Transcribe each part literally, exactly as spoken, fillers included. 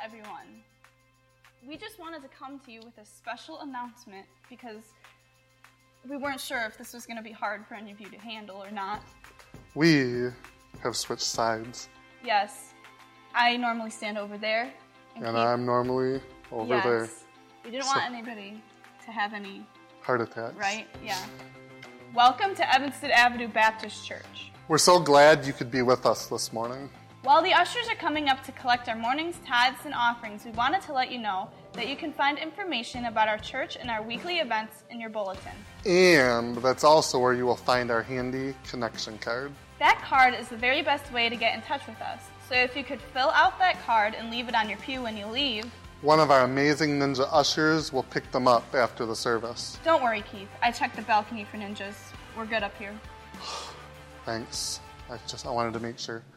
everyone. We just wanted to come to you with a special announcement because we weren't sure if this was going to be hard for any of you to handle or not. We have switched sides. Yes. I normally stand over there. And, and I'm normally over yes. there. We didn't so, want anybody to have any... heart attacks. Right? Yeah. Welcome to Evanston Avenue Baptist Church. We're so glad you could be with us this morning. While the ushers are coming up to collect our morning's tithes and offerings, we wanted to let you know that you can find information about our church and our weekly events in your bulletin. And that's also where you will find our handy connection card. That card is the very best way to get in touch with us. So if you could fill out that card and leave it on your pew when you leave, one of our amazing ninja ushers will pick them up after the service. Don't worry, Keith. I checked the balcony for ninjas. We're good up here. Thanks. I just I wanted to make sure.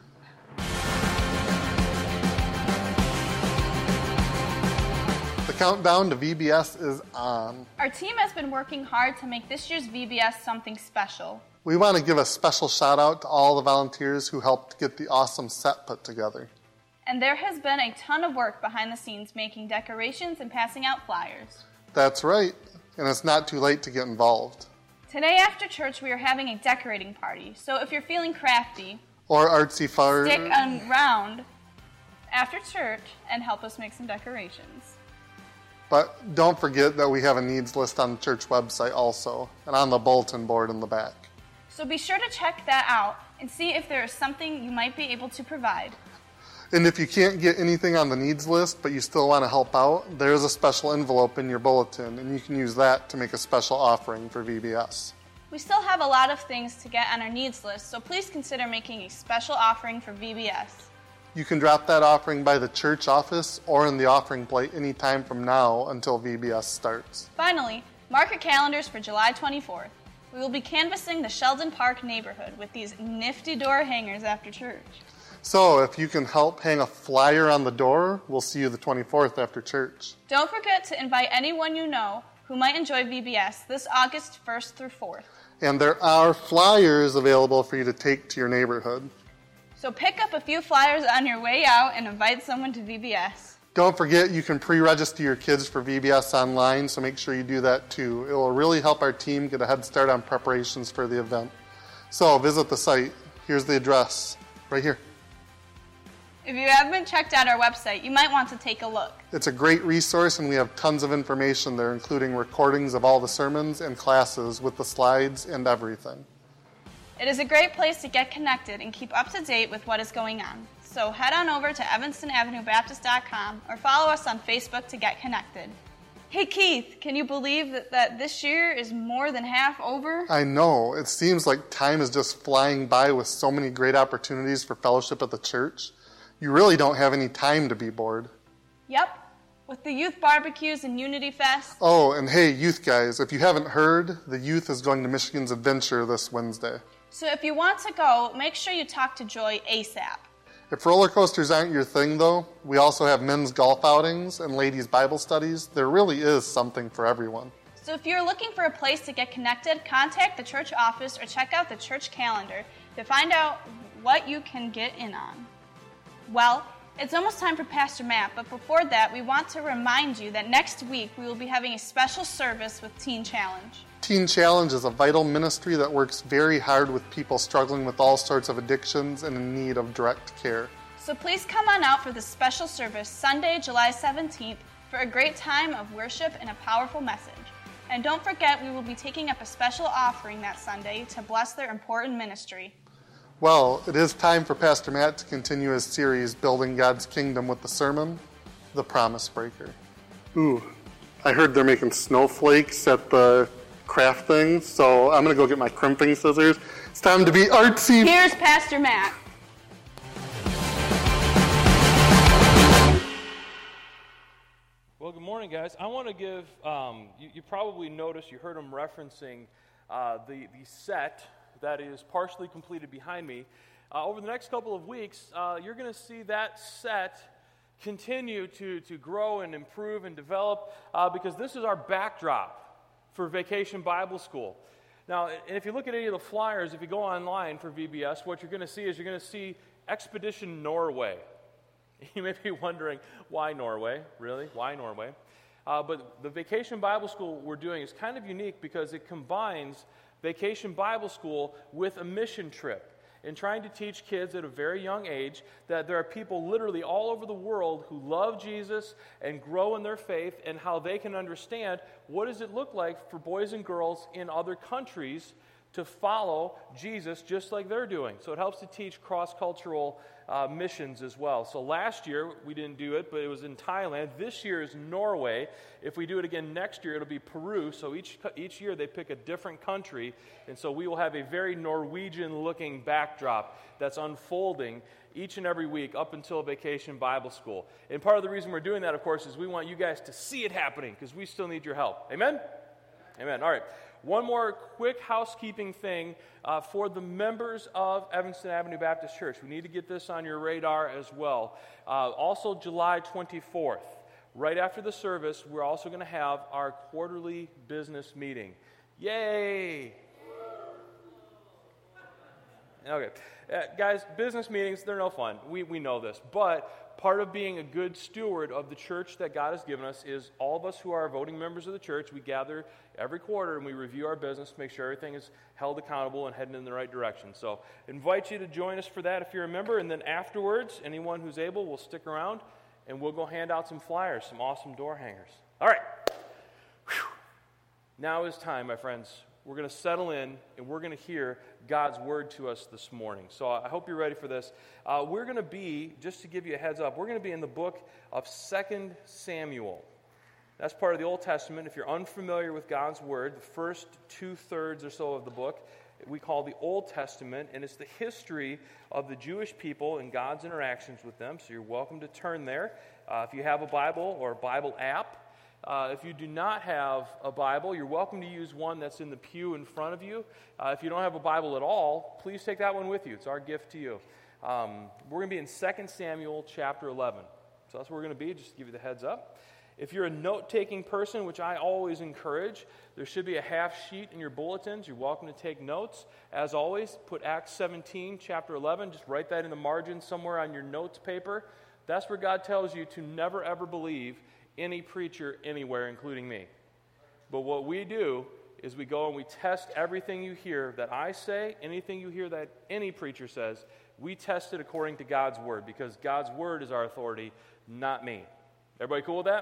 The countdown to V B S is on. Our team has been working hard to make this year's V B S something special. We want to give a special shout out to all the volunteers who helped get the awesome set put together. And there has been a ton of work behind the scenes making decorations and passing out flyers. That's right, and it's not too late to get involved. Today after church we are having a decorating party, so if you're feeling crafty, or artsy fire, stick around after church and help us make some decorations. But don't forget that we have a needs list on the church website also, and on the bulletin board in the back. So be sure to check that out and see if there is something you might be able to provide. And if you can't get anything on the needs list, but you still want to help out, there's a special envelope in your bulletin, and you can use that to make a special offering for V B S. We still have a lot of things to get on our needs list, so please consider making a special offering for V B S. You can drop that offering by the church office or in the offering plate anytime from now until V B S starts. Finally, mark your calendars for July twenty-fourth. We will be canvassing the Sheldon Park neighborhood with these nifty door hangers after church. So if you can help hang a flyer on the door, we'll see you the twenty-fourth after church. Don't forget to invite anyone you know who might enjoy V B S this August first through fourth. And there are flyers available for you to take to your neighborhood. So pick up a few flyers on your way out and invite someone to V B S. Don't forget you can pre-register your kids for V B S online, so make sure you do that too. It will really help our team get a head start on preparations for the event. So visit the site. Here's the address, right here. If you haven't checked out our website, you might want to take a look. It's a great resource, and we have tons of information there, including recordings of all the sermons and classes with the slides and everything. It is a great place to get connected and keep up to date with what is going on. So head on over to evanston avenue baptist dot com or follow us on Facebook to get connected. Hey Keith, can you believe that, that this year is more than half over? I know. It seems like time is just flying by with so many great opportunities for fellowship at the church. You really don't have any time to be bored. Yep. With the youth barbecues and Unity Fest. Oh, and hey, youth guys, if you haven't heard, the youth is going to Michigan's Adventure this Wednesday. So if you want to go, make sure you talk to Joy ASAP. If roller coasters aren't your thing, though, we also have men's golf outings and ladies' Bible studies. There really is something for everyone. So if you're looking for a place to get connected, contact the church office or check out the church calendar to find out what you can get in on. Well, it's almost time for Pastor Matt, but before that, we want to remind you that next week we will be having a special service with Teen Challenge. Teen Challenge is a vital ministry that works very hard with people struggling with all sorts of addictions and in need of direct care. So please come on out for this special service Sunday, July seventeenth, for a great time of worship and a powerful message. And don't forget, we will be taking up a special offering that Sunday to bless their important ministry. Well, it is time for Pastor Matt to continue his series, Building God's Kingdom, with the sermon, The Promise Breaker. Ooh, I heard they're making snowflakes at the craft thing, so I'm going to go get my crimping scissors. It's time to be artsy. Here's Pastor Matt. Well, good morning, guys. I want to give, um, you, you probably noticed, you heard him referencing uh, the, the set that is partially completed behind me. Uh, over the next couple of weeks, uh, you're going to see that set continue to, to grow and improve and develop uh, because this is our backdrop for Vacation Bible School. Now, and if you look at any of the flyers, if you go online for V B S, what you're going to see is you're going to see Expedition Norway. You may be wondering, why Norway? Really? Why Norway? Uh, but the Vacation Bible School we're doing is kind of unique because it combines Vacation Bible School with a mission trip and trying to teach kids at a very young age that there are people literally all over the world who love Jesus and grow in their faith, and how they can understand what does it look like for boys and girls in other countries to follow Jesus just like they're doing. So it helps to teach cross-cultural uh, missions as well. So last year, we didn't do it, but it was in Thailand. This year is Norway. If we do it again next year, it'll be Peru. So each each year, they pick a different country. And so we will have a very Norwegian-looking backdrop that's unfolding each and every week up until Vacation Bible School. And part of the reason we're doing that, of course, is we want you guys to see it happening because we still need your help. Amen? Amen. All right. One more quick housekeeping thing uh, for the members of Evanston Avenue Baptist Church. We need to get this on your radar as well. Uh, also, July twenty-fourth, right after the service, we're also going to have our quarterly business meeting. Yay! Okay. Uh, guys, business meetings, they're no fun. We, we know this. But part of being a good steward of the church that God has given us is all of us who are voting members of the church, we gather every quarter and we review our business, make sure everything is held accountable and heading in the right direction. So invite you to join us for that if you're a member. And then afterwards, anyone who's able will stick around and we'll go hand out some flyers, some awesome door hangers. All right. Whew. Now is time, my friends. We're going to settle in, and we're going to hear God's word to us this morning. So I hope you're ready for this. Uh, we're going to be, just to give you a heads up, we're going to be in the book of Second Samuel. That's part of the Old Testament. If you're unfamiliar with God's word, the first two-thirds or so of the book we call the Old Testament, and it's the history of the Jewish people and God's interactions with them. So you're welcome to turn there. Uh, if you have a Bible or a Bible app, Uh, if you do not have a Bible, you're welcome to use one that's in the pew in front of you. Uh, if you don't have a Bible at all, please take that one with you. It's our gift to you. Um, we're going to be in Second Samuel chapter eleven. So that's where we're going to be, just to give you the heads up. If you're a note-taking person, which I always encourage, there should be a half sheet in your bulletins. You're welcome to take notes. As always, put Acts seventeen, chapter eleven. Just write that in the margin somewhere on your notes paper. That's where God tells you to never, ever believe any preacher anywhere, including me. But what we do is we go and we test everything you hear that I say, anything you hear that any preacher says, we test it according to God's word, because God's word is our authority, not me. Everybody cool with that?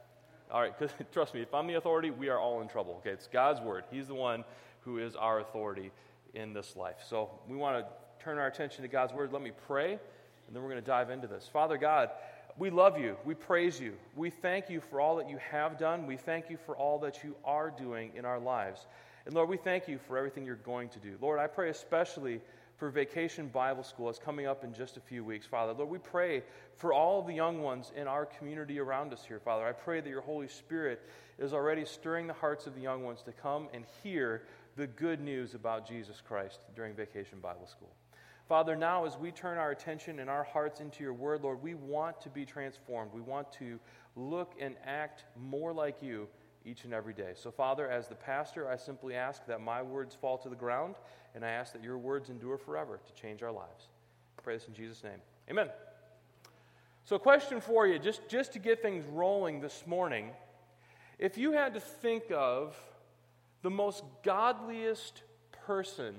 All right, because trust me, if I'm the authority, we are all in trouble. Okay, it's God's word. He's the one who is our authority in this life. So we want to turn our attention to God's word. Let me pray, and then we're going to dive into this. Father God, we love you. We praise you. We thank you for all that you have done. We thank you for all that you are doing in our lives. And Lord, we thank you for everything you're going to do. Lord, I pray especially for Vacation Bible School. It's coming up in just a few weeks, Father. Lord, we pray for all of the young ones in our community around us here, Father. I pray that your Holy Spirit is already stirring the hearts of the young ones to come and hear the good news about Jesus Christ during Vacation Bible School. Father, now as we turn our attention and our hearts into your word, Lord, we want to be transformed. We want to look and act more like you each and every day. So, Father, as the pastor, I simply ask that my words fall to the ground, and I ask that your words endure forever to change our lives. I pray this in Jesus' name. Amen. So, a question for you, just, just to get things rolling this morning. If you had to think of the most godliest person,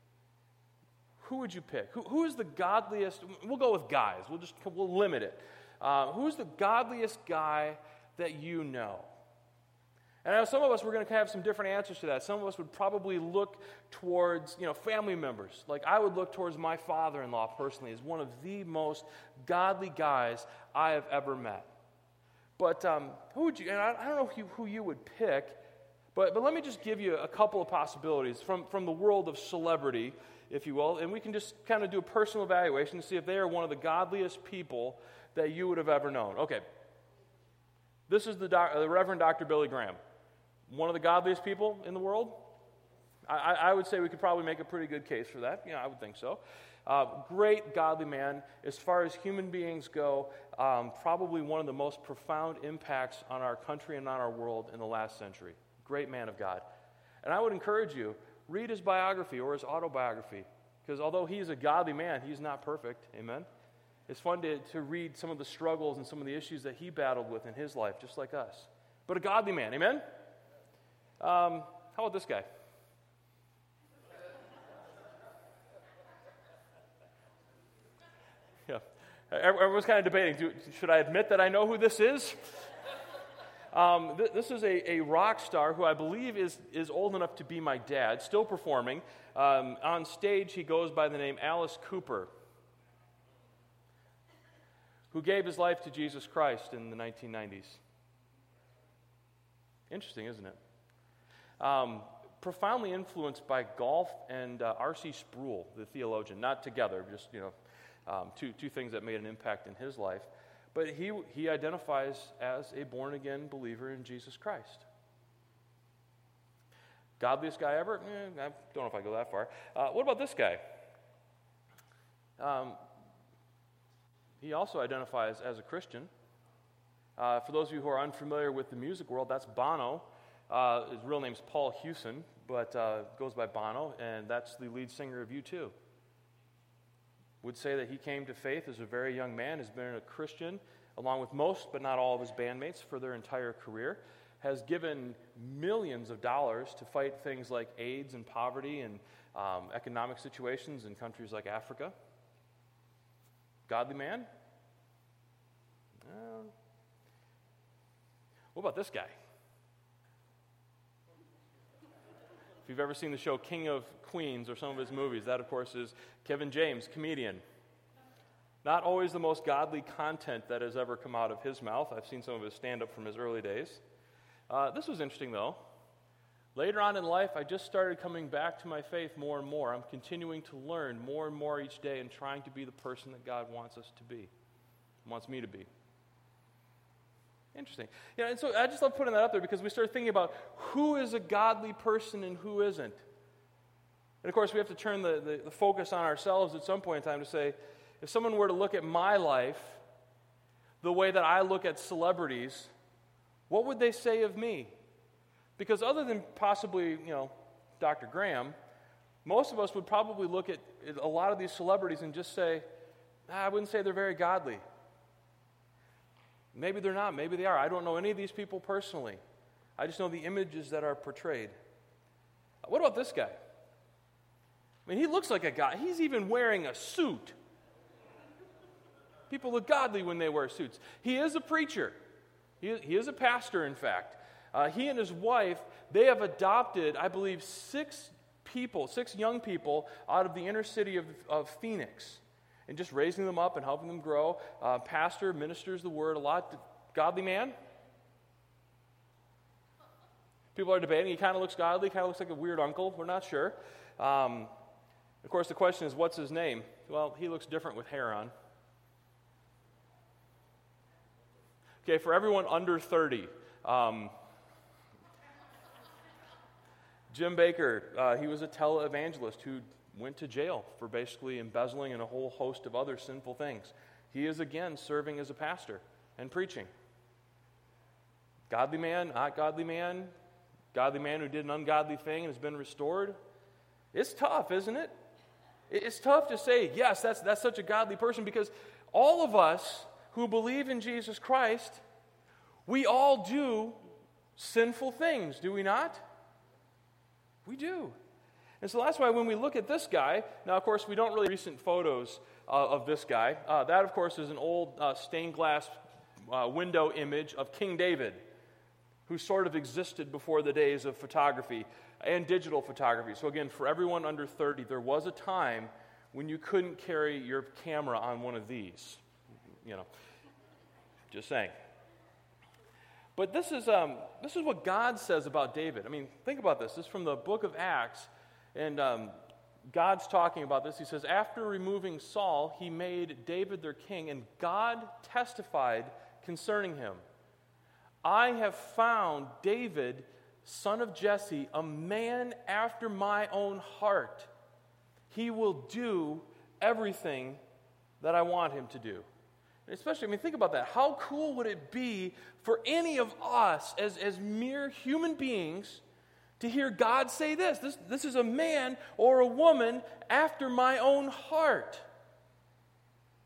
who would you pick? Who, who is the godliest? We'll go with guys. We'll just we'll limit it. Uh, who's the godliest guy that you know? And I know some of us, we're going to have some different answers to that. Some of us would probably look towards, you know, family members. Like I would look towards my father-in-law personally as one of the most godly guys I have ever met. But um, who would you? And I, I don't know who you, who you would pick. But but let me just give you a couple of possibilities from from the world of celebrity, if you will, and we can just kind of do a personal evaluation to see if they are one of the godliest people that you would have ever known. Okay. This is the, doc, the Reverend Doctor Billy Graham. One of the godliest people in the world? I, I would say we could probably make a pretty good case for that. Yeah, I would think so. Uh, great godly man. As far as human beings go, um, probably one of the most profound impacts on our country and on our world in the last century. Great man of God. And I would encourage you, read his biography or his autobiography, because although he is a godly man, he's not perfect. Amen? It's fun to, to read some of the struggles and some of the issues that he battled with in his life, just like us. But a godly man, amen? Um, how about this guy? Yeah, everyone's kind of debating, do, should I admit that I know who this is? Um, th- this is a, a rock star who I believe is, is old enough to be my dad, still performing. Um, on stage, he goes by the name Alice Cooper, who gave his life to Jesus Christ in the nineteen nineties. Interesting, isn't it? Um, profoundly influenced by golf and uh, R C Sproul, the theologian, not together, just, you know, um, two, two things that made an impact in his life. But he, he identifies as a born-again believer in Jesus Christ. Godliest guy ever? Eh, I don't know if I go that far. Uh, what about this guy? Um, he also identifies as a Christian. Uh, for those of you who are unfamiliar with the music world, that's Bono. Uh, his real name's Paul Hewson, but uh, goes by Bono, and that's the lead singer of U two. Would say that he came to faith as a very young man, has been a Christian, along with most but not all of his bandmates for their entire career, has given millions of dollars to fight things like AIDS and poverty and um, economic situations in countries like Africa. Godly man? Uh, what about this guy? If you've ever seen the show King of Queens or some of his movies, that, of course, is Kevin James, comedian. Not always the most godly content that has ever come out of his mouth. I've seen some of his stand-up from his early days. Uh, this was interesting, though. Later on in life, I just started coming back to my faith more and more. I'm continuing to learn more and more each day and trying to be the person that God wants us to be, wants me to be. Interesting. Yeah, and so I just love putting that up there because we start thinking about who is a godly person and who isn't. And of course, we have to turn the, the, the focus on ourselves at some point in time to say, if someone were to look at my life the way that I look at celebrities, what would they say of me? Because other than possibly, you know, Doctor Graham, most of us would probably look at a lot of these celebrities and just say, ah, I wouldn't say they're very godly. Maybe they're not. Maybe they are. I don't know any of these people personally. I just know the images that are portrayed. What about this guy? I mean, he looks like a guy. He's even wearing a suit. People look godly when they wear suits. He is a preacher. He is, he is a pastor, in fact. Uh, he and his wife, they have adopted, I believe, six people, six young people out of the inner city of, of Phoenix. And just raising them up and helping them grow. Uh, pastor, ministers the word a lot. Godly man? People are debating. He kind of looks godly, kind of looks like a weird uncle. We're not sure. Um, of course, the question is, what's his name? Well, he looks different with hair on. Okay, for everyone under thirty, um, Jim Baker, uh, he was a televangelist who went to jail for basically embezzling and a whole host of other sinful things. He is, again, serving as a pastor and preaching. Godly man, not godly man, godly man who did an ungodly thing and has been restored. It's tough, isn't it? It's tough to say, yes, that's, that's such a godly person, because all of us who believe in Jesus Christ, we all do sinful things, do we not? We do. And so that's why when we look at this guy, now, of course, we don't really recent photos uh, of this guy. Uh, that, of course, is an old uh, stained glass uh, window image of King David, who sort of existed before the days of photography and digital photography. So again, for everyone under thirty, there was a time when you couldn't carry your camera on one of these. You know, just saying. But this is um, this is what God says about David. I mean, think about this. This is from the book of Acts. And um, God's talking about this. He says, after removing Saul, he made David their king, and God testified concerning him. I have found David, son of Jesse, a man after my own heart. He will do everything that I want him to do. And especially, I mean, think about that. How cool would it be for any of us as, as mere human beings to hear God say this. this. This is a man or a woman after my own heart.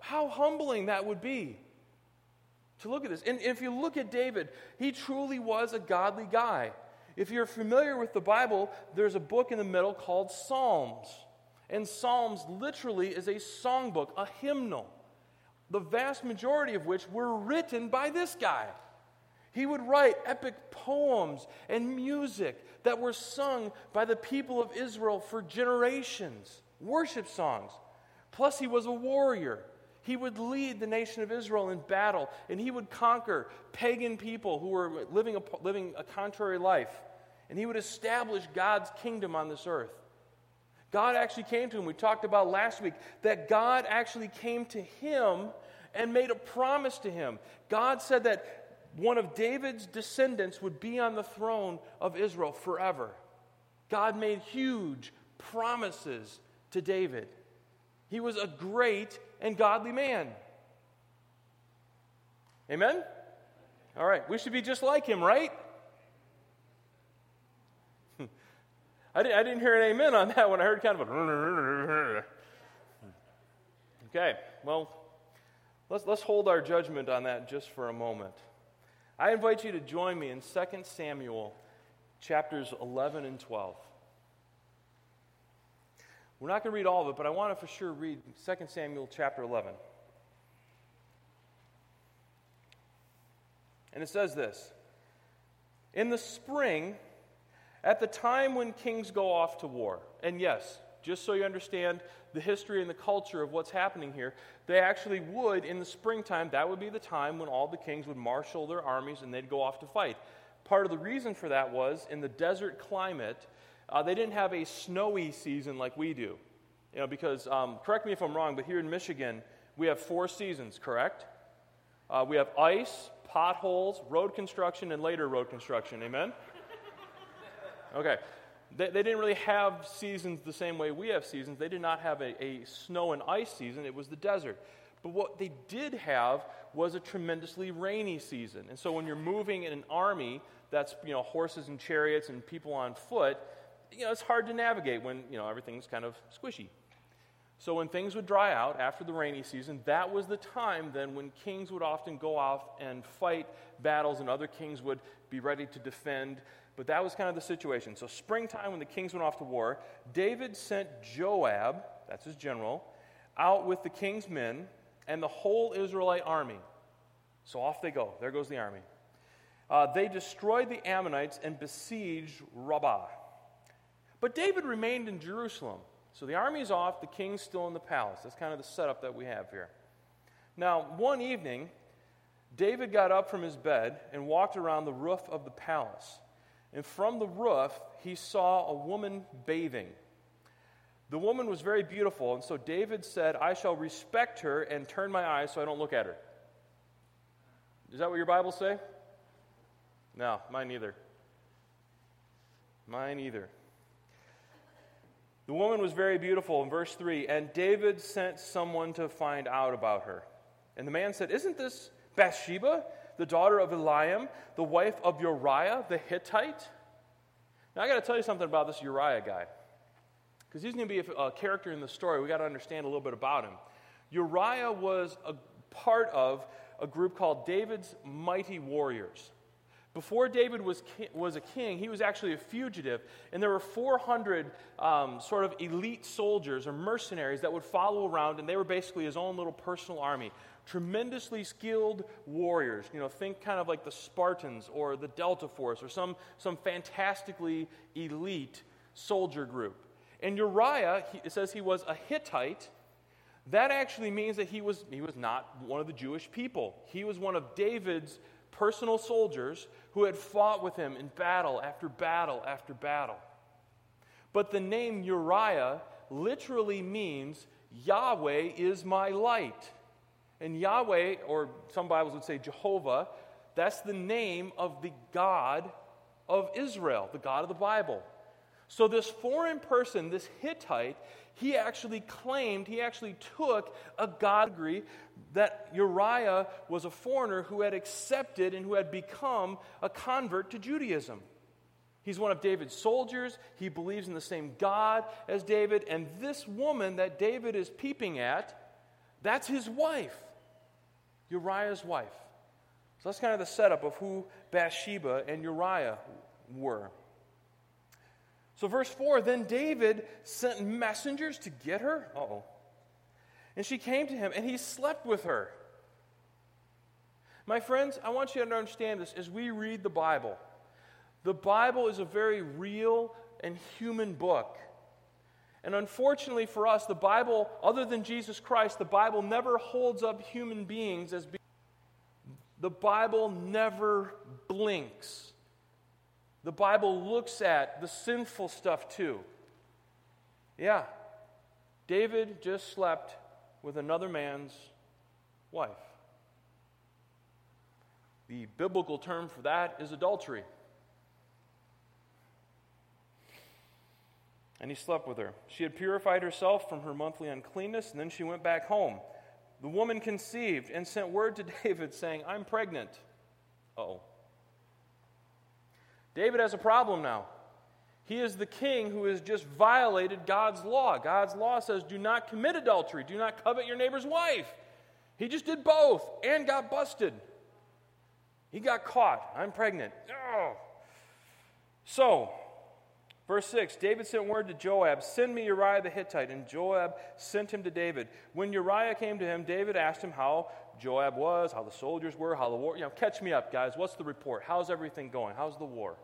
How humbling that would be to look at this. And if you look at David, he truly was a godly guy. If you're familiar with the Bible, there's a book in the middle called Psalms. And Psalms literally is a songbook, a hymnal, the vast majority of which were written by this guy. He would write epic poems and music that were sung by the people of Israel for generations, worship songs. Plus, he was a warrior. He would lead the nation of Israel in battle, and he would conquer pagan people who were living a, living a contrary life. And he would establish God's kingdom on this earth. God actually came to him. We talked about last week that God actually came to him and made a promise to him. God said that one of David's descendants would be on the throne of Israel forever. God made huge promises to David. He was a great and godly man. Amen? All right, we should be just like him, right? I didn't, I didn't hear an amen on that one. I heard kind of a... Okay, well, let's, let's hold our judgment on that just for a moment. I invite you to join me in Second Samuel chapters eleven and twelve. We're not going to read all of it, but I want to for sure read Second Samuel chapter eleven. And it says this: in the spring, at the time when kings go off to war, and yes, just so you understand the history and the culture of what's happening here, they actually would, in the springtime, that would be the time when all the kings would marshal their armies and they'd go off to fight. Part of the reason for that was, in the desert climate, uh, they didn't have a snowy season like we do. You know, because, um, correct me if I'm wrong, but here in Michigan, we have four seasons, correct? Uh, we have ice, potholes, road construction, and later road construction. Amen? Okay. They, they didn't really have seasons the same way we have seasons. They did not have a, a snow and ice season. It was the desert. But what they did have was a tremendously rainy season. And so when you're moving in an army, that's, you know, horses and chariots and people on foot, you know, it's hard to navigate when, you know, everything's kind of squishy. So when things would dry out after the rainy season, that was the time then when kings would often go off and fight battles and other kings would be ready to defend. But that was kind of the situation. So springtime, when the kings went off to war, David sent Joab, that's his general, out with the king's men and the whole Israelite army. So off they go. There goes the army. Uh, they destroyed the Ammonites and besieged Rabbah. But David remained in Jerusalem. So the army's off, the king's still in the palace. That's kind of the setup that we have here. Now, one evening, David got up from his bed and walked around the roof of the palace. And from the roof, he saw a woman bathing. The woman was very beautiful, and so David said, I shall respect her and turn my eyes so I don't look at her. Is that what your Bibles say? No, mine neither. Mine either. The woman was very beautiful in verse three, and David sent someone to find out about her. And the man said, isn't this Bathsheba, the daughter of Eliam, the wife of Uriah the Hittite? Now, I got to tell you something about this Uriah guy, because he's going to be a, a character in the story. We got to understand a little bit about him. Uriah was a part of a group called David's Mighty Warriors. Before David was ki- was a king, he was actually a fugitive, and there were four hundred um, sort of elite soldiers or mercenaries that would follow around, and they were basically his own little personal army. Tremendously skilled warriors. You know, think kind of like the Spartans or the Delta Force or some, some fantastically elite soldier group. And Uriah, he, it says he was a Hittite. That actually means that he was he was not one of the Jewish people. He was one of David's personal soldiers who had fought with him in battle after battle after battle. But the name Uriah literally means Yahweh is my light. And Yahweh, or some Bibles would say Jehovah, that's the name of the God of Israel, the God of the Bible. So this foreign person, this Hittite, he actually claimed, he actually took a God degree that Uriah was a foreigner who had accepted and who had become a convert to Judaism. He's one of David's soldiers. He believes in the same God as David. And this woman that David is peeping at, That's his wife, Uriah's wife. So that's kind of the setup of who Bathsheba and Uriah were. So verse four, then David sent messengers to get her. Uh-oh. And she came to him, and he slept with her. My friends, I want you to understand this as we read the Bible. The Bible is a very real and human book. And unfortunately for us, the Bible, other than Jesus Christ, the Bible never holds up human beings as being. The Bible never blinks. The Bible looks at the sinful stuff too. Yeah, David just slept with another man's wife. The biblical term for that is adultery. And he slept with her. She had purified herself from her monthly uncleanness, and then she went back home. The woman conceived and sent word to David saying, I'm pregnant. Uh-oh. David has a problem now. He is the king who has just violated God's law. God's law says, do not commit adultery. Do not covet your neighbor's wife. He just did both and got busted. He got caught. I'm pregnant. Oh. So, verse six, David sent word to Joab, send me Uriah the Hittite. And Joab sent him to David. When Uriah came to him, David asked him how Joab was, how the soldiers were, how the war, you know, catch me up, guys. What's the report? How's everything going? How's the war?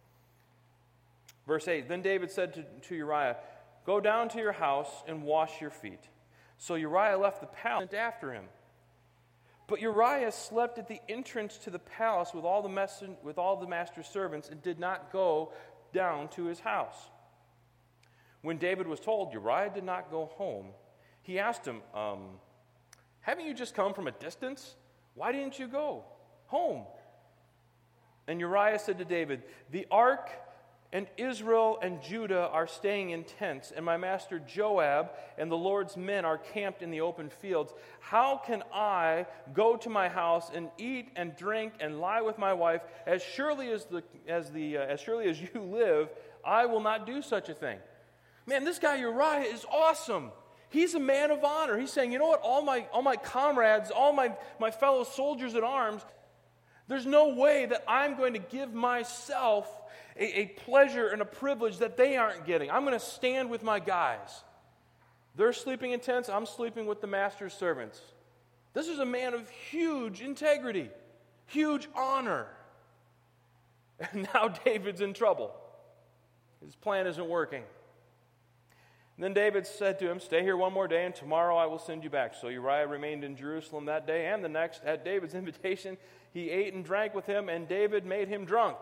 Verse eight, then David said to, to Uriah, go down to your house and wash your feet. So Uriah left the palace and after him. But Uriah slept at the entrance to the palace with all the, mess- with all the master's servants and did not go down to his house. When David was told Uriah did not go home, he asked him, um, haven't you just come from a distance? Why didn't you go home? And Uriah said to David, the ark and Israel and Judah are staying in tents, and my master Joab and the Lord's men are camped in the open fields. How can I go to my house and eat and drink and lie with my wife? As surely as the as the uh, as surely as you live, I will not do such a thing. Man, this guy Uriah is awesome. He's a man of honor. He's saying, you know what? All my all my comrades, all my, my fellow soldiers at arms, there's no way that I'm going to give myself A, a pleasure and a privilege that they aren't getting. I'm going to stand with my guys. They're sleeping in tents. I'm sleeping with the master's servants. This is a man of huge integrity, huge honor. And now David's in trouble. His plan isn't working. And then David said to him, stay here one more day, and tomorrow I will send you back. So Uriah remained in Jerusalem that day and the next. At David's invitation, he ate and drank with him, and David made him drunk.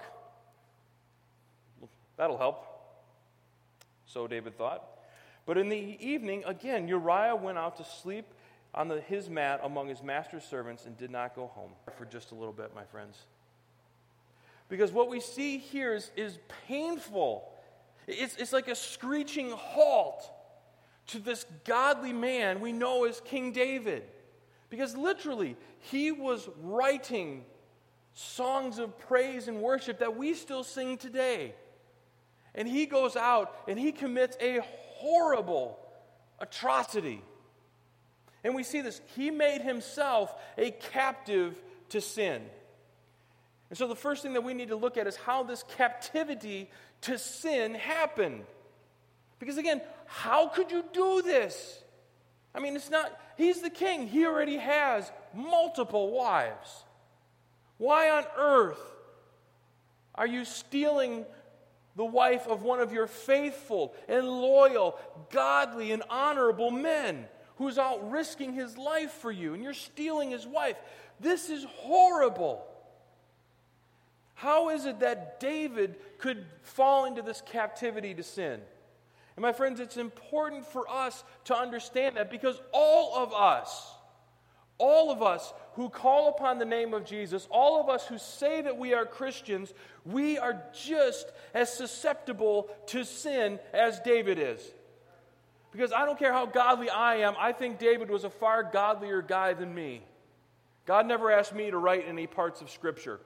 That'll help. So David thought. But in the evening, again, Uriah went out to sleep on the, his mat among his master's servants and did not go home. For just a little bit, my friends. Because what we see here is, is painful. It's, it's like a screeching halt to this godly man we know as King David. Because literally, he was writing songs of praise and worship that we still sing today. And he goes out and he commits a horrible atrocity. And we see this. He made himself a captive to sin. And so the first thing that we need to look at is how this captivity to sin happened. Because again, how could you do this? I mean, it's not, he's the king. He already has multiple wives. Why on earth are you stealing the wife of one of your faithful and loyal, godly and honorable men who's out risking his life for you, and you're stealing his wife? This is horrible. How is it that David could fall into this captivity to sin? And my friends, it's important for us to understand that because all of us, all of us who call upon the name of Jesus, all of us who say that we are Christians, we are just as susceptible to sin as David is. Because I don't care how godly I am, I think David was a far godlier guy than me. God never asked me to write any parts of Scripture.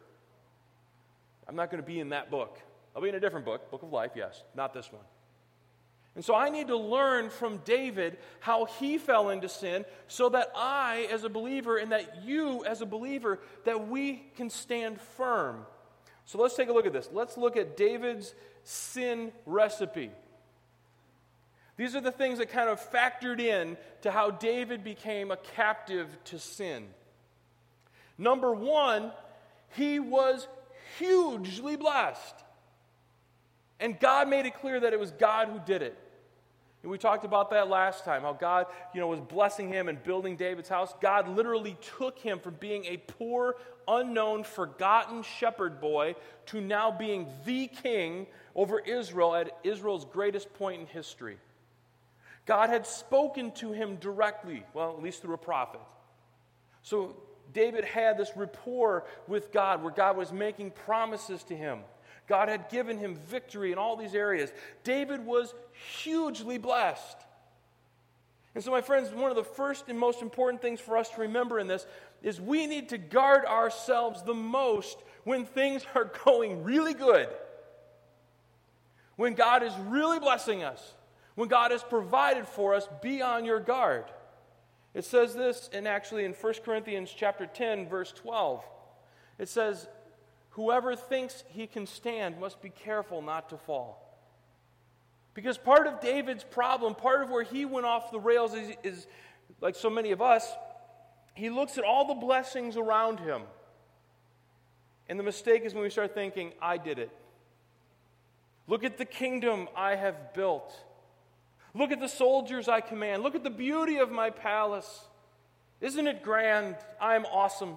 I'm not going to be in that book. I'll be in a different book, Book of Life, yes, not this one. And so I need to learn from David how he fell into sin so that I, as a believer, and that you, as a believer, that we can stand firm. So let's take a look at this. Let's look at David's sin recipe. These are the things that kind of factored in to how David became a captive to sin. Number one, he was hugely blessed. And God made it clear that it was God who did it. And we talked about that last time, how God, you know, was blessing him and building David's house. God literally took him from being a poor, unknown, forgotten shepherd boy to now being the king over Israel at Israel's greatest point in history. God had spoken to him directly, well, at least through a prophet. So David had this rapport with God where God was making promises to him. God had given him victory in all these areas. David was hugely blessed. And so, my friends, one of the first and most important things for us to remember in this is we need to guard ourselves the most when things are going really good. When God is really blessing us. When God has provided for us, be on your guard. It says this, and actually in First Corinthians chapter ten, verse twelve. It says, whoever thinks he can stand must be careful not to fall. Because part of David's problem, part of where he went off the rails is, is, like so many of us, he looks at all the blessings around him. And the mistake is when we start thinking, I did it. Look at the kingdom I have built. Look at the soldiers I command. Look at the beauty of my palace. Isn't it grand? I'm awesome.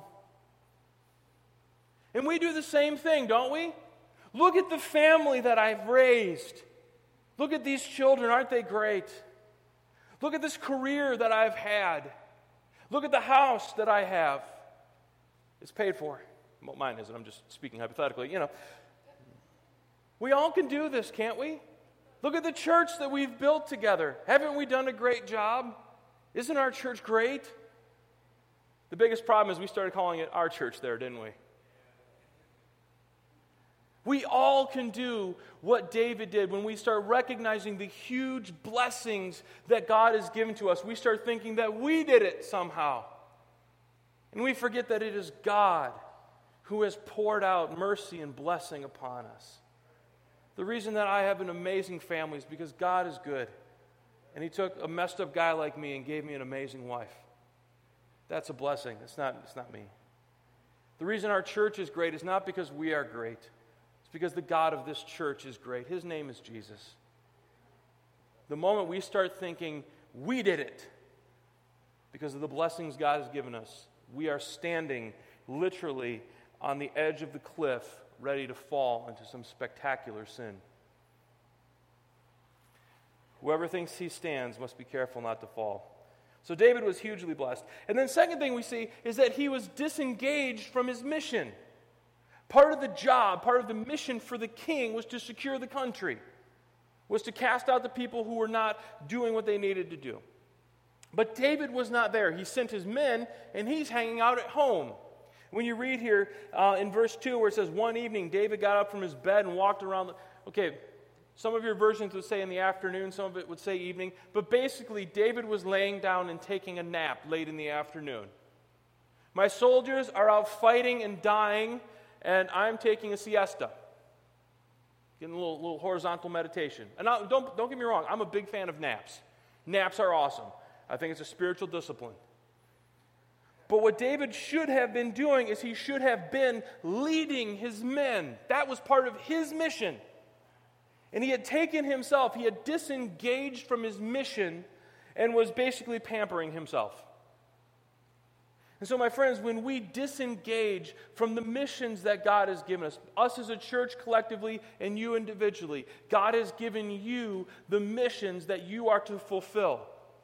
And we do the same thing, don't we? Look at the family that I've raised. Look at these children. Aren't they great? Look at this career that I've had. Look at the house that I have. It's paid for. Well, mine isn't. I'm just speaking hypothetically. You know, we all can do this, can't we? Look at the church that we've built together. Haven't we done a great job? Isn't our church great? The biggest problem is we started calling it our church there, didn't we? We all can do what David did when we start recognizing the huge blessings that God has given to us. We start thinking that we did it somehow. And we forget that it is God who has poured out mercy and blessing upon us. The reason that I have an amazing family is because God is good. And He took a messed up guy like me and gave me an amazing wife. That's a blessing. It's not, it's not me. The reason our church is great is not because we are great. It's because the God of this church is great. His name is Jesus. The moment we start thinking we did it because of the blessings God has given us, we are standing literally on the edge of the cliff, ready to fall into some spectacular sin. Whoever thinks he stands must be careful not to fall. So David was hugely blessed. And then second thing we see is that he was disengaged from his mission. Part of the job, part of the mission for the king was to secure the country, was to cast out the people who were not doing what they needed to do. But David was not there. He sent his men, and he's hanging out at home. When you read here uh, in verse two where it says, one evening David got up from his bed and walked around. The, okay, some of your versions would say in the afternoon, some of it would say evening. But basically, David was laying down and taking a nap late in the afternoon. My soldiers are out fighting and dying, and I'm taking a siesta. Getting a little, little horizontal meditation. And I, don't, don't get me wrong, I'm a big fan of naps. Naps are awesome. I think it's a spiritual discipline. But what David should have been doing is he should have been leading his men. That was part of his mission. And he had taken himself, he had disengaged from his mission and was basically pampering himself. And so, my friends, when we disengage from the missions that God has given us, us as a church collectively and you individually, God has given you the missions that you are to fulfill.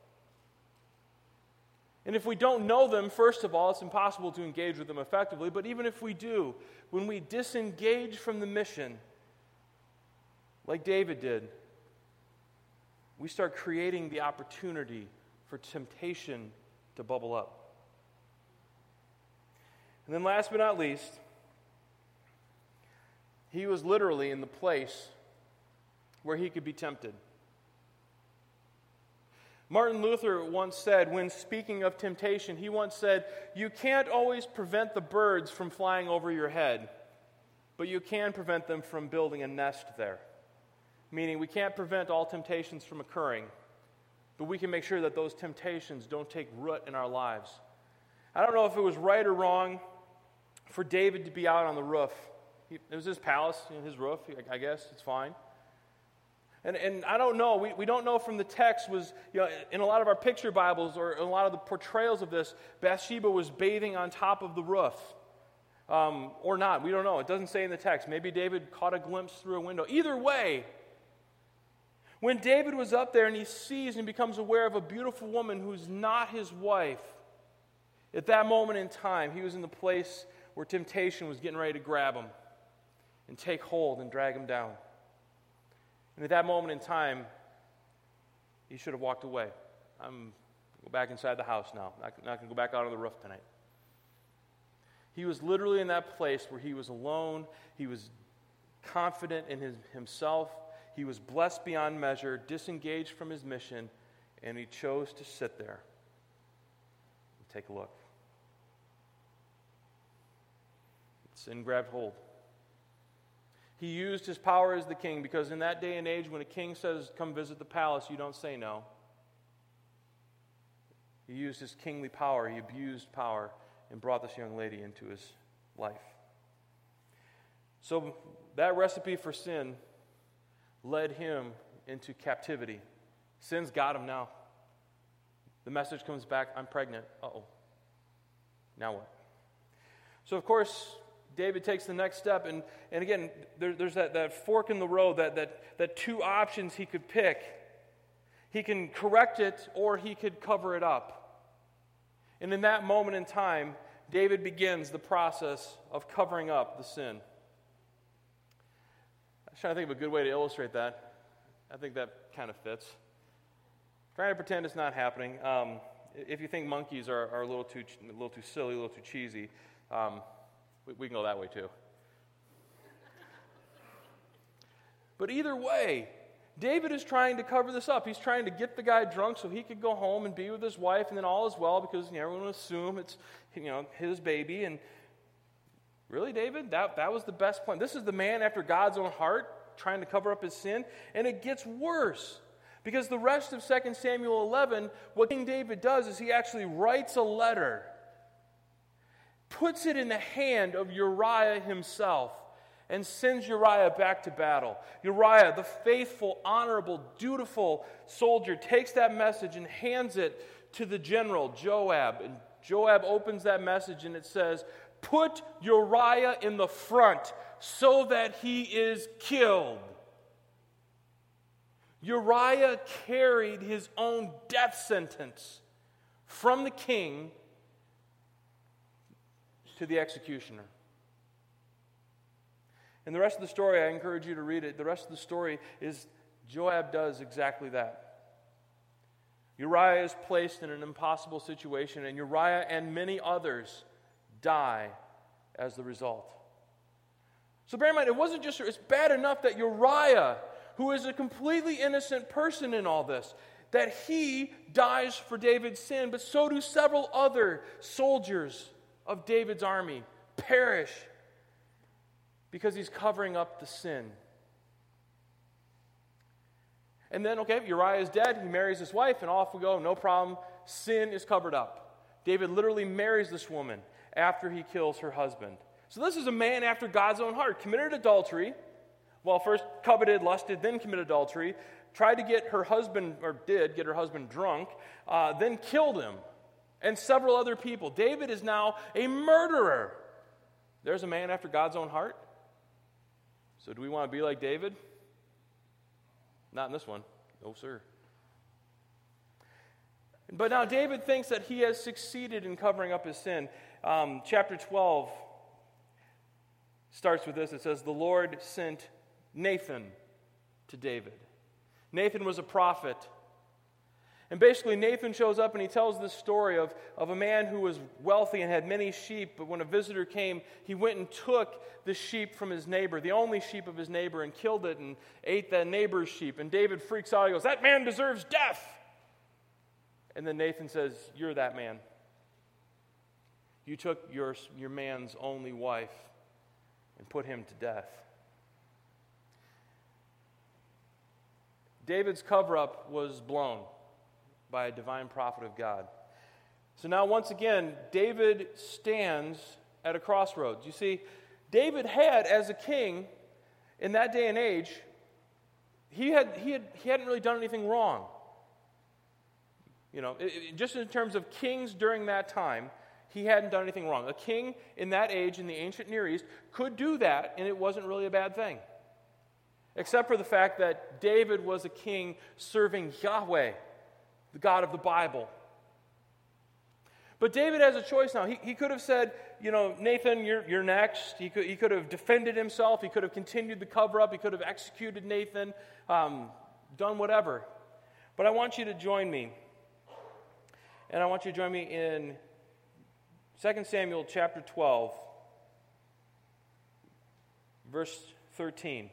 And if we don't know them, first of all, it's impossible to engage with them effectively. But even if we do, when we disengage from the mission, like David did, we start creating the opportunity for temptation to bubble up. And then last but not least, he was literally in the place where he could be tempted. Martin Luther once said, when speaking of temptation, he once said, "You can't always prevent the birds from flying over your head, but you can prevent them from building a nest there." Meaning we can't prevent all temptations from occurring, but we can make sure that those temptations don't take root in our lives. I don't know if it was right or wrong for David to be out on the roof. He, it was his palace, you know, his roof, I guess, it's fine. And and I don't know, we, we don't know from the text was, you know, in a lot of our picture Bibles or in a lot of the portrayals of this, Bathsheba was bathing on top of the roof. Um, or not, we don't know. It doesn't say in the text. Maybe David caught a glimpse through a window. Either way, when David was up there and he sees and becomes aware of a beautiful woman who's not his wife, at that moment in time, he was in the place where temptation was getting ready to grab him and take hold and drag him down. And at that moment in time, he should have walked away. I'm going to go back inside the house now. I'm not going to go back out on the roof tonight. He was literally in that place where he was alone. He was confident in his, himself. He was blessed beyond measure, disengaged from his mission, and he chose to sit there and take a look. Sin grabbed hold. He used his power as the king, because in that day and age, when a king says, "Come visit the palace," you don't say no. He used his kingly power. He abused power and brought this young lady into his life. So that recipe for sin led him into captivity. Sin's got him now. The message comes back, "I'm pregnant." Uh-oh. Now what? So, of course, David takes the next step, and, and again, there, there's that, that fork in the road, that, that, that two options he could pick. He can correct it, or he could cover it up. And in that moment in time, David begins the process of covering up the sin. I was trying to think of a good way to illustrate that. I think that kind of fits. Trying to pretend it's not happening. Um, if you think monkeys are, are a little too a little too silly, a little too cheesy, um, we, we can go that way too. But either way, David is trying to cover this up. He's trying to get the guy drunk so he could go home and be with his wife, and then all is well, because, you know, everyone will assume it's, you know, his baby. And really, David, that, that was the best plan. This is the man after God's own heart trying to cover up his sin. And it gets worse, because the rest of Second Samuel eleven, what King David does is he actually writes a letter, puts it in the hand of Uriah himself, and sends Uriah back to battle. Uriah, the faithful, honorable, dutiful soldier, takes that message and hands it to the general, Joab. And Joab opens that message and it says, "Put Uriah in the front so that he is killed." Uriah carried his own death sentence from the king to the executioner. And the rest of the story, I encourage you to read it. The rest of the story is Joab does exactly that. Uriah is placed in an impossible situation, and Uriah and many others die as the result. So bear in mind, it wasn't just, it's bad enough that Uriah, who is a completely innocent person in all this, that he dies for David's sin, but so do several other soldiers of David's army perish because he's covering up the sin. And then, okay, Uriah is dead. He marries his wife, and off we go. No problem. Sin is covered up. David literally marries this woman after he kills her husband. So this is a man after God's own heart. Committed adultery. Well, first coveted, lusted, then committed adultery. Tried to get her husband, or did get her husband drunk, uh, then killed him. And several other people. David is now a murderer. There's a man after God's own heart. So do we want to be like David? Not in this one. No, sir. But now David thinks that he has succeeded in covering up his sin. Um, chapter twelve starts with this. It says, "The Lord sent Nathan to David." Nathan was a prophet. And basically Nathan shows up and he tells this story of, of a man who was wealthy and had many sheep, but when a visitor came, he went and took the sheep from his neighbor, the only sheep of his neighbor, and killed it and ate that neighbor's sheep. And David freaks out. He goes, "That man deserves death." And then Nathan says, you're that man. You took your, your man's only wife and put him to death. David's cover-up was blown by a divine prophet of God. So now, once again, David stands at a crossroads. You see, David had, as a king, in that day and age, he had he had he hadn't really done anything wrong. You know, it, it, just in terms of kings during that time, he hadn't done anything wrong. A king in that age, in the ancient Near East, could do that, and it wasn't really a bad thing. Except for the fact that David was a king serving Yahweh, the God of the Bible. But David has a choice now. He, he could have said, you know, Nathan, you're, you're next. He could, he could have defended himself. He could have continued the cover-up. He could have executed Nathan, um, done whatever. But I want you to join me. And I want you to join me in Second Samuel chapter twelve, verse thirteen.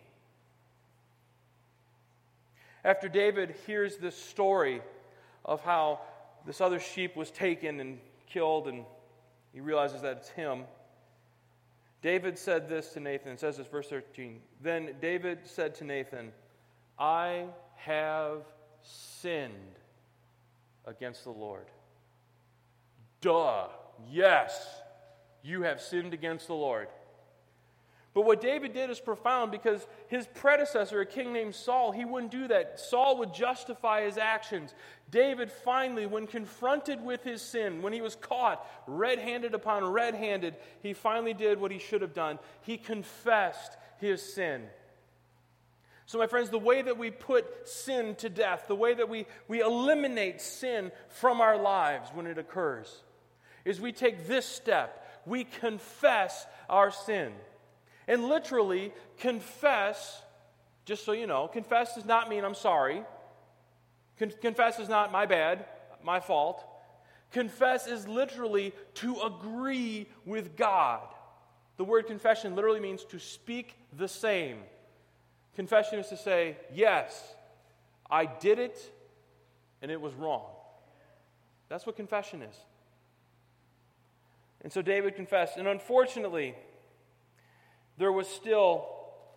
After David hears this story of how this other sheep was taken and killed, and he realizes that it's him, David said this to Nathan. It says this, verse thirteen. Then David said to Nathan, I have sinned against the Lord. Duh. Yes, you have sinned against the Lord. But what David did is profound, because his predecessor, a king named Saul, he wouldn't do that. Saul would justify his actions. David finally, when confronted with his sin, when he was caught red-handed upon red-handed, he finally did what he should have done. He confessed his sin. So my friends, the way that we put sin to death, the way that we, we eliminate sin from our lives when it occurs, is we take this step. We confess our sin. And literally, confess, just so you know, confess does not mean I'm sorry. Con- confess is not my bad, my fault. Confess is literally to agree with God. The word confession literally means to speak the same. Confession is to say, yes, I did it, and it was wrong. That's what confession is. And so David confessed. And unfortunately, there was still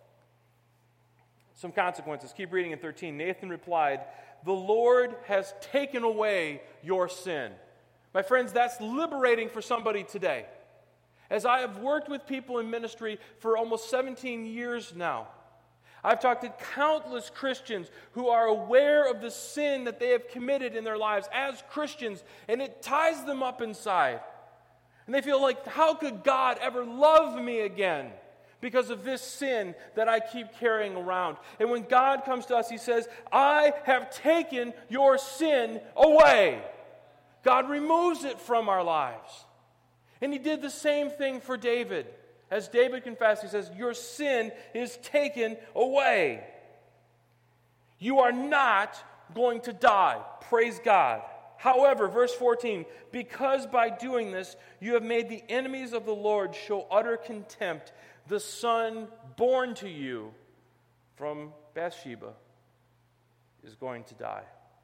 some consequences. Keep reading in thirteen. Nathan replied, the Lord has taken away your sin. My friends, that's liberating for somebody today. As I have worked with people in ministry for almost seventeen years now, I've talked to countless Christians who are aware of the sin that they have committed in their lives as Christians, and it ties them up inside. And they feel like, how could God ever love me again because of this sin that I keep carrying around? And when God comes to us, He says, I have taken your sin away. God removes it from our lives. And He did the same thing for David. As David confessed, he says, your sin is taken away. You are not going to die. Praise God. However, verse fourteen, because by doing this, you have made the enemies of the Lord show utter contempt, the son born to you from Bathsheba is going to die.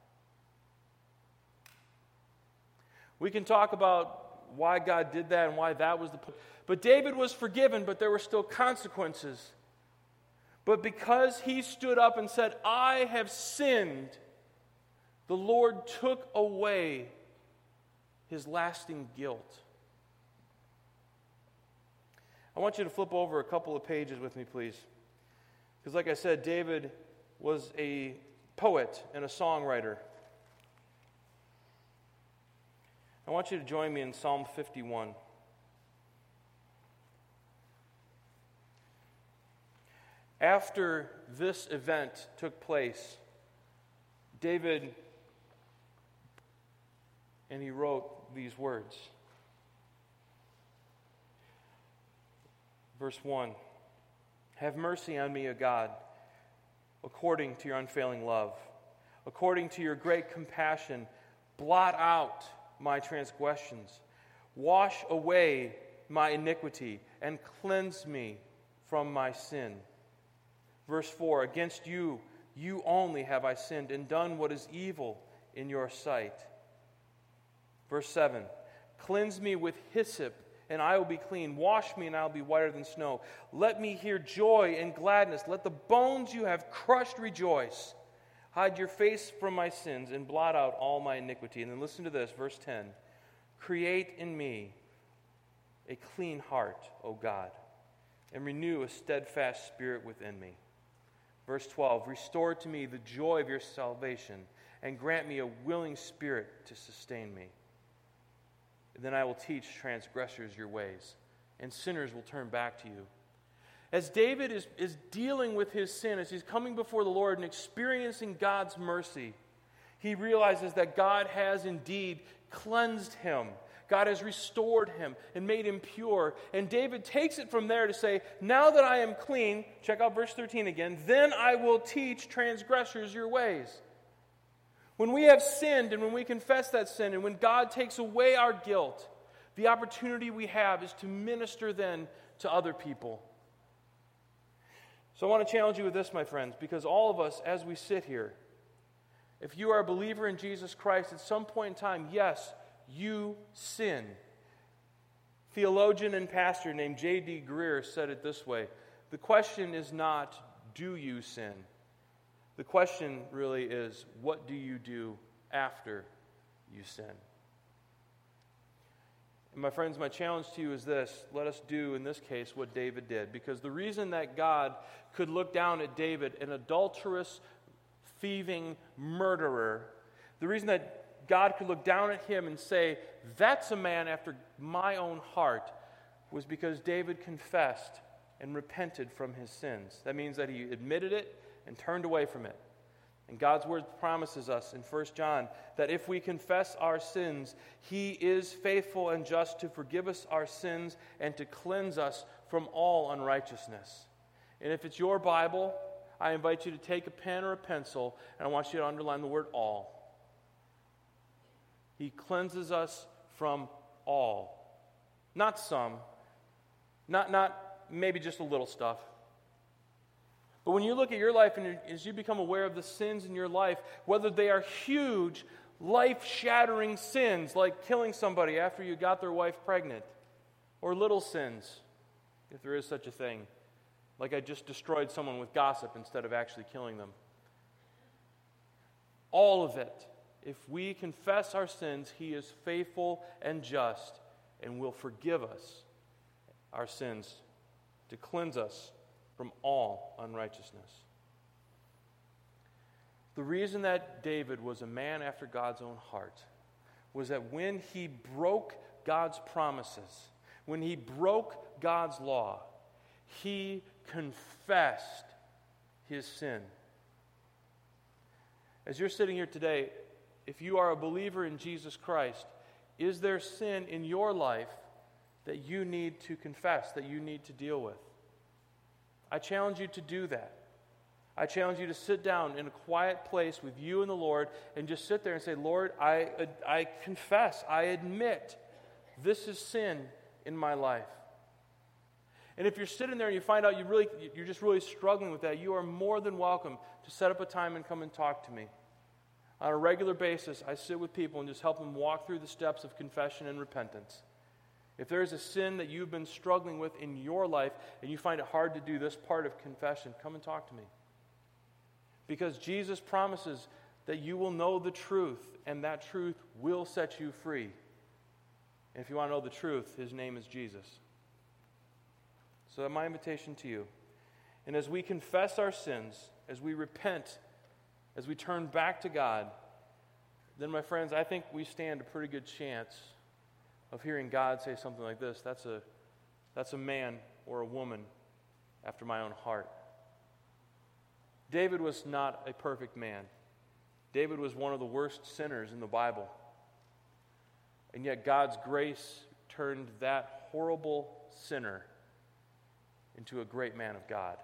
We can talk about why God did that and why that was the point. But David was forgiven, but there were still consequences. But because he stood up and said, I have sinned, the Lord took away his lasting guilt. I want you to flip over a couple of pages with me, please. Because like I said, David was a poet and a songwriter. I want you to join me in Psalm fifty-one. After this event took place, David, and he wrote these words. Verse one, have mercy on me, O God, according to your unfailing love. According to your great compassion, blot out my transgressions. Wash away my iniquity and cleanse me from my sin. Verse four, against you, you only have I sinned and done what is evil in your sight, Verse seven, cleanse me with hyssop, and I will be clean. Wash me, and I will be whiter than snow. Let me hear joy and gladness. Let the bones you have crushed rejoice. Hide your face from my sins and blot out all my iniquity. And then listen to this, verse ten. Create in me a clean heart, O God, and renew a steadfast spirit within me. Verse twelve, restore to me the joy of your salvation, and grant me a willing spirit to sustain me. And then I will teach transgressors your ways, and sinners will turn back to you. As David is, is dealing with his sin, as he's coming before the Lord and experiencing God's mercy, he realizes that God has indeed cleansed him. God has restored him and made him pure. And David takes it from there to say, now that I am clean, check out verse thirteen again, then I will teach transgressors your ways. When we have sinned and when we confess that sin and when God takes away our guilt, the opportunity we have is to minister then to other people. So I want to challenge you with this, my friends, because all of us, as we sit here, if you are a believer in Jesus Christ, at some point in time, yes, you sin. Theologian and pastor named J D Greer said it this way: the question is not, do you sin? The question really is, what do you do after you sin? And my friends, my challenge to you is this: let us do, in this case, what David did. Because the reason that God could look down at David, an adulterous, thieving murderer, the reason that God could look down at him and say, that's a man after my own heart, was because David confessed and repented from his sins. That means that he admitted it and turned away from it. And God's word promises us in First John that if we confess our sins, he is faithful and just to forgive us our sins and to cleanse us from all unrighteousness. And if it's your Bible, I invite you to take a pen or a pencil, and I want you to underline the word all. He cleanses us from all. Not some. Not, not maybe just a little stuff. But when you look at your life and as you become aware of the sins in your life, whether they are huge, life-shattering sins like killing somebody after you got their wife pregnant, or little sins, if there is such a thing, like I just destroyed someone with gossip instead of actually killing them. All of it. If we confess our sins, he is faithful and just and will forgive us our sins to cleanse us from all unrighteousness. The reason that David was a man after God's own heart was that when he broke God's promises, when he broke God's law, he confessed his sin. As you're sitting here today, if you are a believer in Jesus Christ, is there sin in your life that you need to confess, that you need to deal with? I challenge you to do that. I challenge you to sit down in a quiet place with you and the Lord and just sit there and say, Lord, I, I confess, I admit this is sin in my life. And if you're sitting there and you find out you really, you're just really struggling with that, you are more than welcome to set up a time and come and talk to me. On a regular basis, I sit with people and just help them walk through the steps of confession and repentance. If there is a sin that you've been struggling with in your life and you find it hard to do this part of confession, come and talk to me. Because Jesus promises that you will know the truth, and that truth will set you free. And if you want to know the truth, his name is Jesus. So that's my invitation to you. And as we confess our sins, as we repent, as we turn back to God, then, my friends, I think we stand a pretty good chance of hearing God say something like this: that's a, that's a man or a woman after my own heart. David was not a perfect man. David was one of the worst sinners in the Bible. And yet God's grace turned that horrible sinner into a great man of God.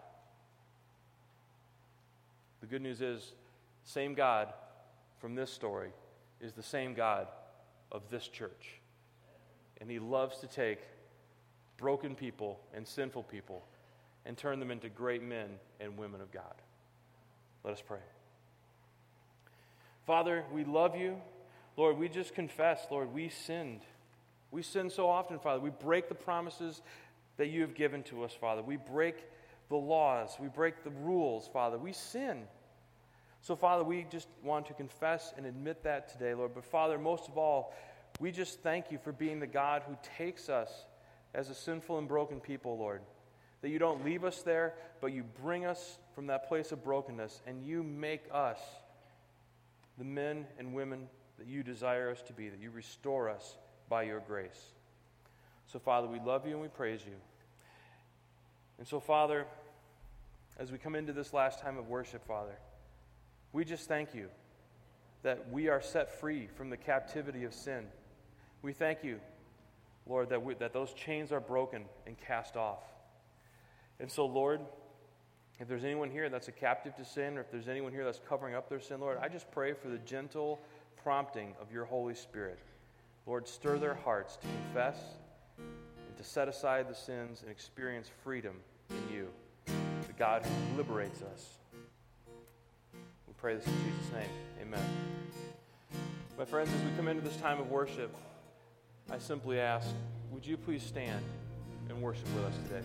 The good news is, the same God from this story is the same God of this church. And he loves to take broken people and sinful people and turn them into great men and women of God. Let us pray. Father, we love you. Lord, we just confess, Lord, we sinned. We sin so often, Father. We break the promises that you have given to us, Father. We break the laws. We break the rules, Father. We sin. So, Father, we just want to confess and admit that today, Lord. But, Father, most of all, we just thank you for being the God who takes us as a sinful and broken people, Lord. That you don't leave us there, but you bring us from that place of brokenness, and you make us the men and women that you desire us to be, that you restore us by your grace. So, Father, we love you and we praise you. And so, Father, as we come into this last time of worship, Father, we just thank you that we are set free from the captivity of sin. We thank you, Lord, that, we, that those chains are broken and cast off. And so, Lord, if there's anyone here that's a captive to sin, or if there's anyone here that's covering up their sin, Lord, I just pray for the gentle prompting of your Holy Spirit. Lord, stir their hearts to confess and to set aside the sins and experience freedom in you, the God who liberates us. We pray this in Jesus' name. Amen. My friends, as we come into this time of worship, I simply ask, would you please stand and worship with us today?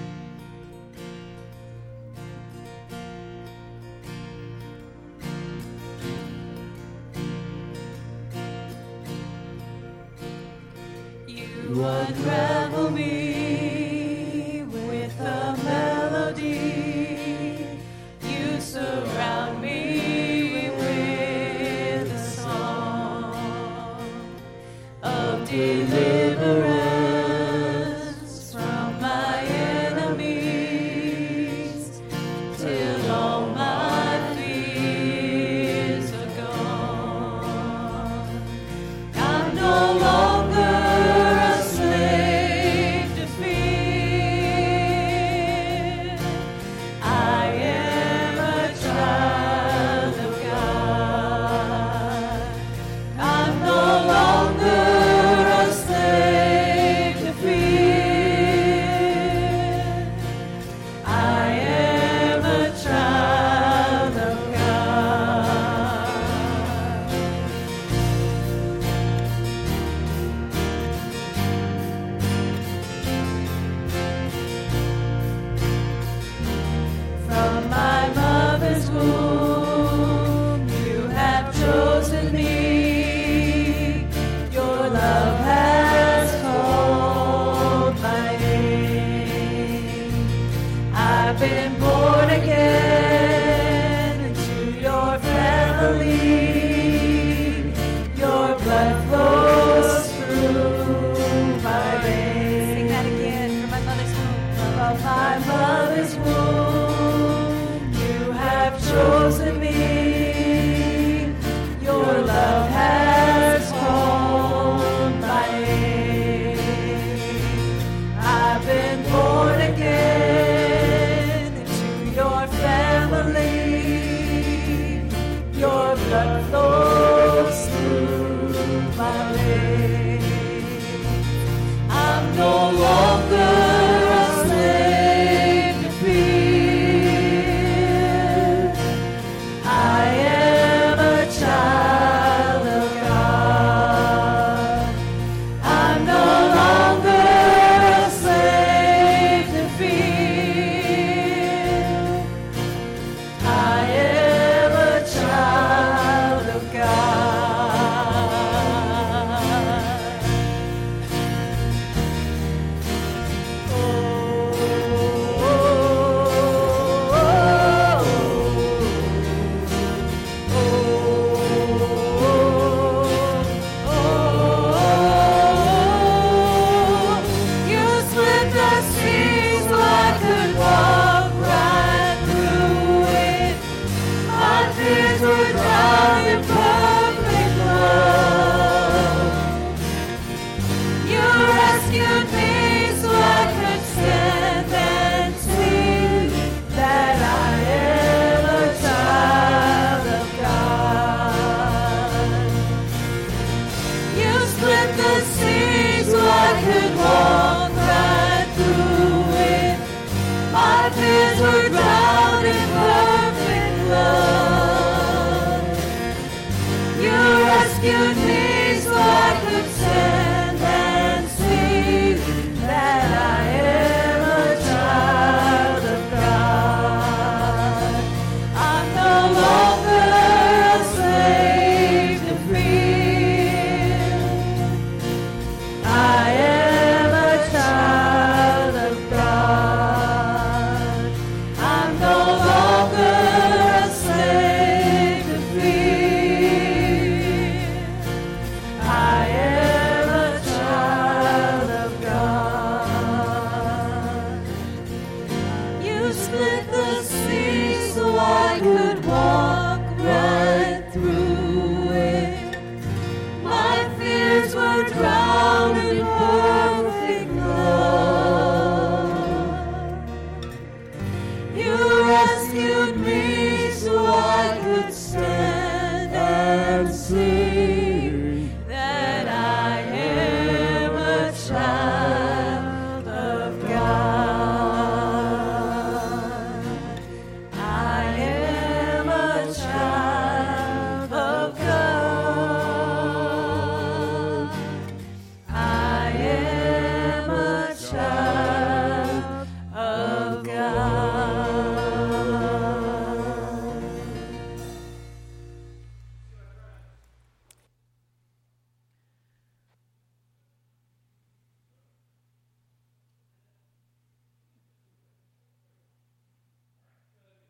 You unravel me with a melody. You surround me with a song of deliverance from my enemies, till all my fears are gone. I'm no longer I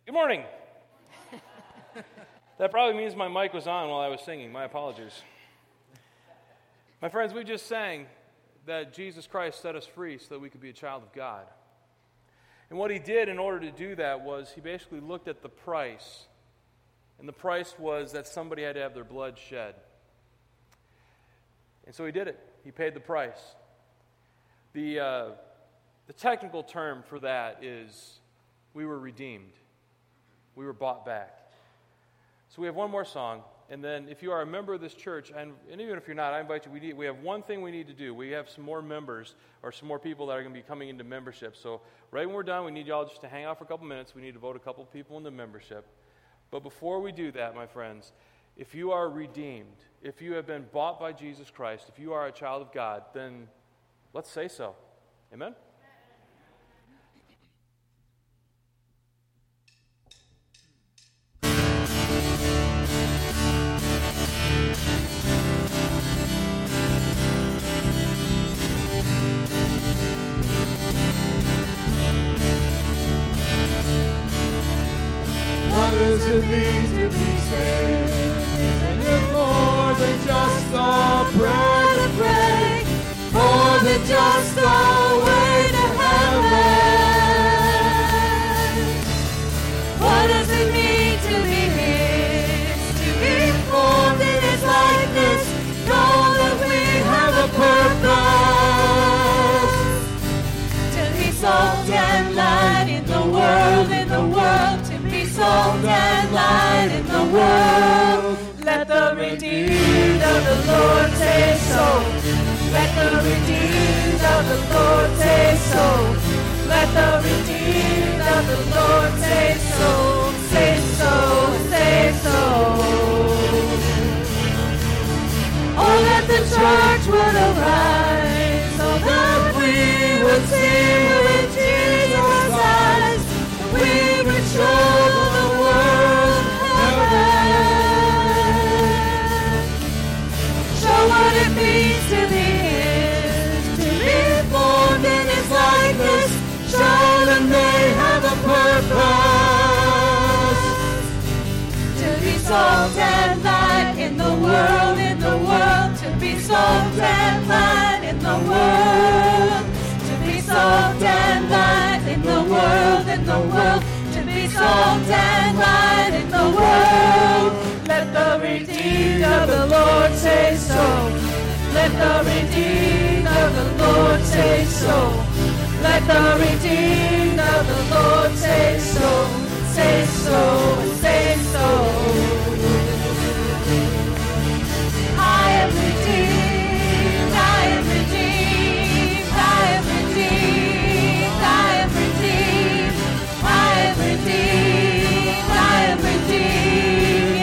Good morning. That probably means my mic was on while I was singing. My apologies. My friends, we just sang that Jesus Christ set us free so that we could be a child of God. And what he did in order to do that was he basically looked at the price. And the price was that somebody had to have their blood shed. And so he did it. He paid the price. The, uh, the technical term for that is we were redeemed. We were bought back. So we have one more song, and then if you are a member of this church, and, and even if you're not, I invite you, we, need, we have one thing we need to do. We have some more members, or some more people that are going to be coming into membership. So right when we're done, we need y'all just to hang out for a couple minutes. We need to vote a couple people into membership. But before we do that, my friends, if you are redeemed, if you have been bought by Jesus Christ, if you are a child of God, then let's say so. Amen? What does it mean to be saved? Isn't it more than just a prayer to pray? More than just a way to heaven? What does it mean to be His? To be formed in His likeness? Know that we have a purpose. To be salt and light in the world, in the world. Salt and light in the world. Let the redeemed of the Lord say so. Let the redeemed of the Lord say so. Let the redeemed of the Lord say so. Say so, say so. Oh, that the church would arise, so that we would see with Jesus' eyes. We would show what it means to be His, to be formed in His likeness, show that they have a purpose. To be salt and light in the world, in the world, to be salt and light in the world, to be salt and light in the world, in the world, to be salt and light in the world. Let the redeemed of the Lord say so. Let the redeemed of the Lord say so. Let the redeemed of the Lord say so. Say so, say so. I am redeemed, I am redeemed, I am redeemed, I am redeemed, I am redeemed, I am redeemed,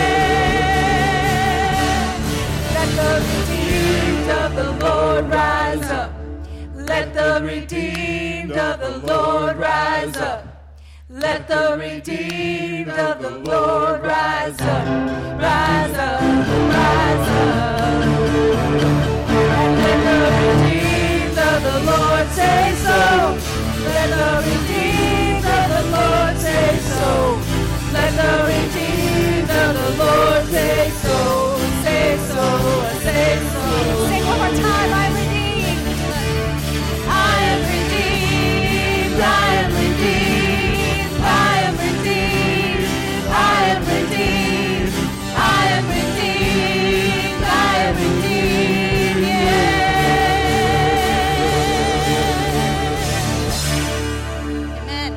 yeah. Let the redeemed of the Lord rise up. Let the redeemed of the Lord rise up. Let the redeemed of the Lord rise up, rise up, rise up. And let the redeemed of the Lord say so. Let the redeemed of the Lord say so. Let the redeemed of the Lord say so. Say so, say so. Sing one more time. I'm redeemed. I am redeemed. I am redeemed. I am redeemed, I am redeemed, I am redeemed, I am redeemed, yeah. Amen.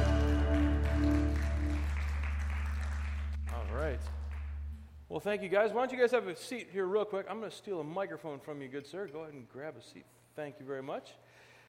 All right. Well, thank you guys. Why don't you guys have a seat here real quick? I'm going to steal a microphone from you, good sir. Go ahead and grab a seat. Thank you very much.